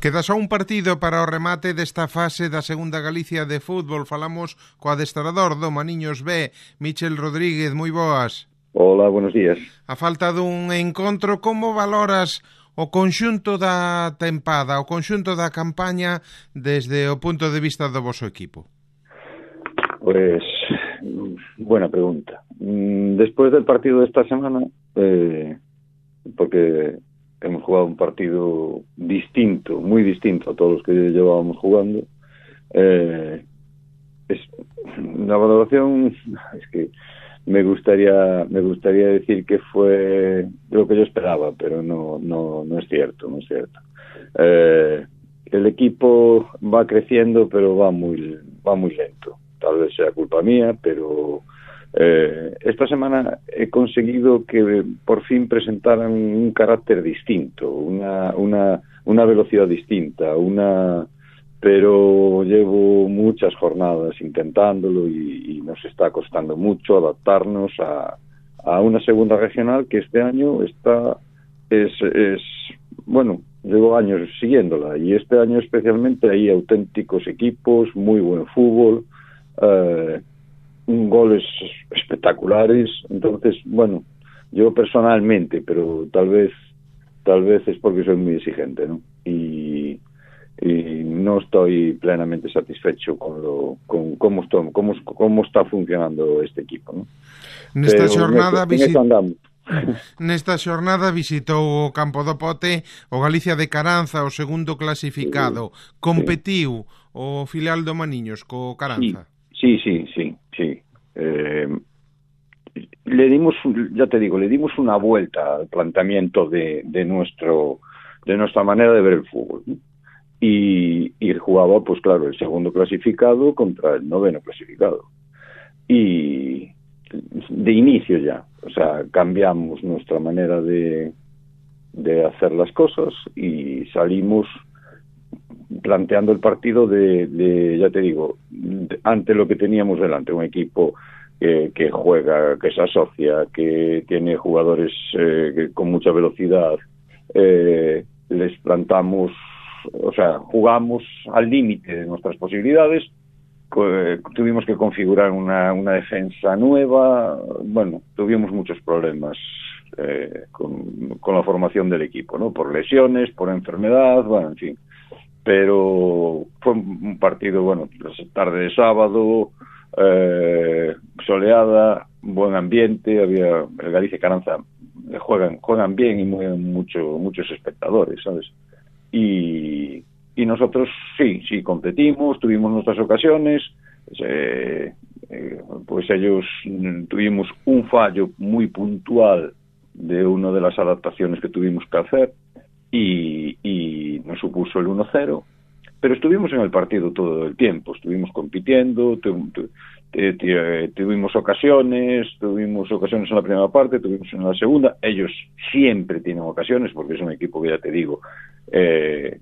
Queda só un partido para o remate desta fase da Segunda Galicia de fútbol. Falamos co adestrador do Maniños B, Michel Rodríguez. Moi boas. Hola, buenos días. A falta dun encontro, como valoras o conxunto da tempada, o conxunto da campaña desde o punto de vista do voso equipo? Pues, buena pregunta. Después del partido de esta semana, porque hemos jugado un partido distinto, muy distinto a todos los que llevábamos jugando, la valoración es que me gustaría decir que fue lo que yo esperaba, pero no es cierto. El equipo va creciendo, pero va muy lento. Tal vez sea culpa mía, pero esta semana he conseguido que por fin presentaran un carácter distinto, una velocidad distinta, pero llevo muchas jornadas intentándolo y nos está costando mucho adaptarnos a una segunda regional que este año bueno, llevo años siguiéndola y este año especialmente hay auténticos equipos, muy buen fútbol, goles espectaculares. Entonces, bueno, yo personalmente, pero tal vez es porque soy muy exigente, ¿no? Y no estoy plenamente satisfecho con cómo está funcionando este equipo, ¿no? Nesta xornada visitou o Campo do Pote o Galicia de Caranza, o segundo clasificado. Competiu o filial do Maniños co Caranza. Sí. Le dimos una vuelta al planteamiento de nuestra manera de ver el fútbol, ¿no? Y jugaba, pues claro, el segundo clasificado contra el noveno clasificado. Y de inicio ya, o sea, cambiamos nuestra manera de hacer las cosas y salimos planteando el partido ya te digo, ante lo que teníamos delante, un equipo que juega, que se asocia, que tiene jugadores con mucha velocidad, les plantamos, o sea, jugamos al límite de nuestras posibilidades. Tuvimos que configurar una defensa nueva. Bueno, tuvimos muchos problemas con la formación del equipo, ¿no? Por lesiones, por enfermedad, bueno, en fin. Pero fue un partido, bueno, tarde de sábado, soleada, buen ambiente, había el Galicia Caranza, juegan bien y mueven muchos espectadores, ¿sabes? Y nosotros sí competimos, tuvimos nuestras ocasiones, pues ellos tuvimos un fallo muy puntual de una de las adaptaciones que tuvimos que hacer y nos supuso el 1-0, pero estuvimos en el partido todo el tiempo, estuvimos compitiendo, tuvimos ocasiones en la primera parte, tuvimos en la segunda. Ellos siempre tienen ocasiones porque es un equipo que, ya te digo, el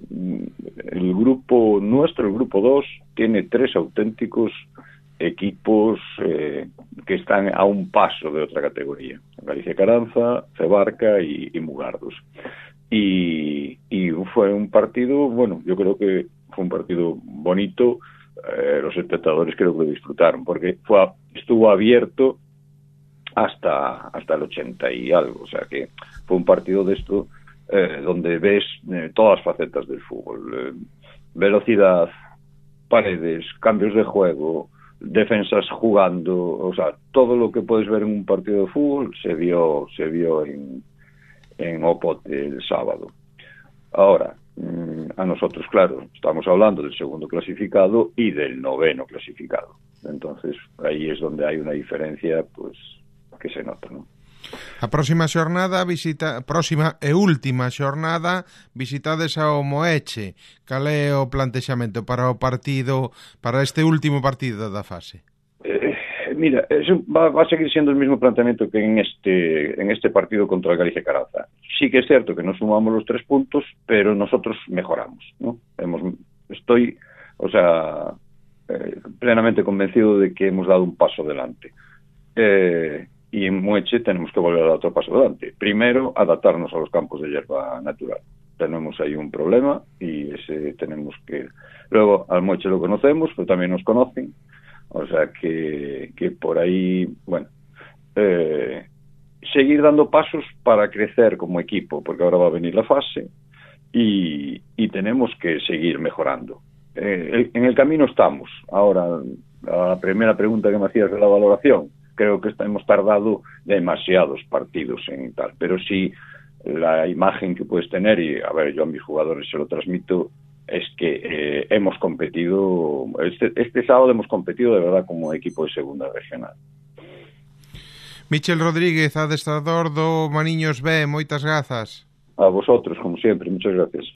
grupo 2 tiene 3 auténticos equipos que están a un paso de otra categoría: Galicia Caranza, Cebarca y Mugardos. Y fue un partido, bueno, yo creo que fue un partido bonito. Los espectadores creo que lo disfrutaron porque estuvo abierto hasta el 80 y algo, o sea que fue un partido de esto donde ves todas las facetas del fútbol: velocidad, paredes, cambios de juego, defensas jugando, o sea, todo lo que puedes ver en un partido de fútbol se vio en Opote el sábado. Ahora, a nosotros, claro, estamos hablando del segundo clasificado y del noveno clasificado. Entonces, ahí es donde hay una diferencia, pues, que se nota, ¿no? A próxima e última xornada visitades ao Moeche. Cal é o plantexamento para este último partido da fase? Mira, va a seguir siendo el mismo planteamiento que en este partido contra el Galicia Caranza. Sí que es cierto que no sumamos los 3 puntos, pero nosotros mejoramos, ¿no? Estoy, plenamente convencido de que hemos dado un paso adelante. Y en Moeche tenemos que volver a dar otro paso adelante. Primero, adaptarnos a los campos de hierba natural. Tenemos ahí un problema y tenemos que... Luego, al Moche lo conocemos, pero también nos conocen, o sea que por ahí, bueno, seguir dando pasos para crecer como equipo, porque ahora va a venir la fase y tenemos que seguir mejorando. En el camino estamos. Ahora, la primera pregunta que me hacías de la valoración, creo que hemos tardado demasiados partidos en tal, pero sí la imagen que puedes tener, y a ver, yo a mis jugadores se lo transmito, es que hemos competido, este sábado hemos competido de verdad como equipo de segunda regional. Michel Rodríguez, adestrador do Maniños B, moitas grazas. A vosotros, como siempre, muchas gracias.